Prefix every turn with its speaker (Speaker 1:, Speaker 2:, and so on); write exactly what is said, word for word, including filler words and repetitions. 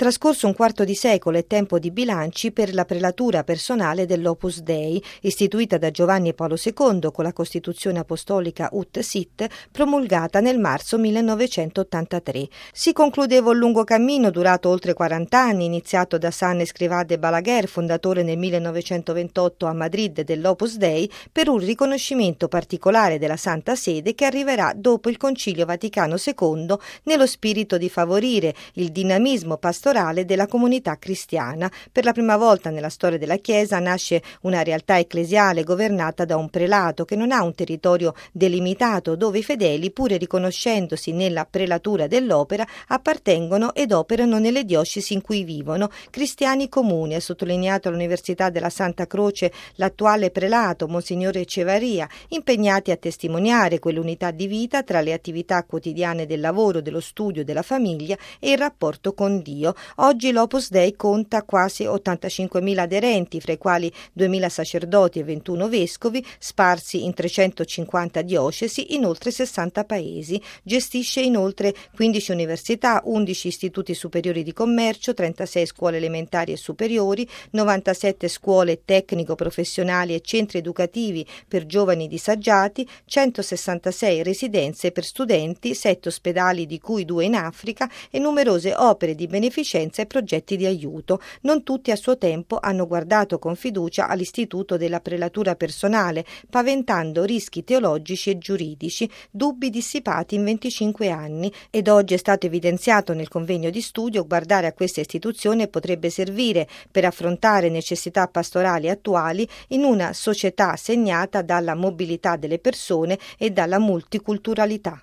Speaker 1: Trascorso un quarto di secolo è tempo di bilanci per la prelatura personale dell'Opus Dei, istituita da Giovanni Paolo secondo con la Costituzione Apostolica Ut Sit, promulgata nel marzo millenovecentottantatré. Si concludeva un lungo cammino durato oltre quaranta anni, iniziato da San Escrivá Balaguer, fondatore nel millenovecentoventotto a Madrid dell'Opus Dei, per un riconoscimento particolare della Santa Sede che arriverà dopo il Concilio Vaticano secondo, nello spirito di favorire il dinamismo pastorale della comunità cristiana. Per la prima volta nella storia della Chiesa nasce una realtà ecclesiale governata da un prelato che non ha un territorio delimitato, dove i fedeli, pure riconoscendosi nella prelatura dell'opera, appartengono ed operano nelle diocesi in cui vivono. Cristiani comuni, ha sottolineato all'Università della Santa Croce l'attuale prelato, Monsignore Echevarria, impegnati a testimoniare quell'unità di vita tra le attività quotidiane del lavoro, dello studio, della famiglia e il rapporto con Dio. Oggi l'Opus Dei conta quasi ottantacinquemila aderenti, fra i quali duemila sacerdoti e ventuno vescovi, sparsi in trecentocinquanta diocesi in oltre sessanta paesi. Gestisce inoltre quindici università, undici istituti superiori di commercio, trentasei scuole elementari e superiori, novantasette scuole tecnico-professionali e centri educativi per giovani disagiati, centosessantasei residenze per studenti, sette ospedali di cui due in Africa e numerose opere di beneficenza e progetti di aiuto. Non tutti a suo tempo hanno guardato con fiducia all'istituto della prelatura personale, paventando rischi teologici e giuridici, dubbi dissipati in venticinque anni, ed oggi è stato evidenziato nel convegno di studio guardare a questa istituzione potrebbe servire per affrontare necessità pastorali attuali in una società segnata dalla mobilità delle persone e dalla multiculturalità.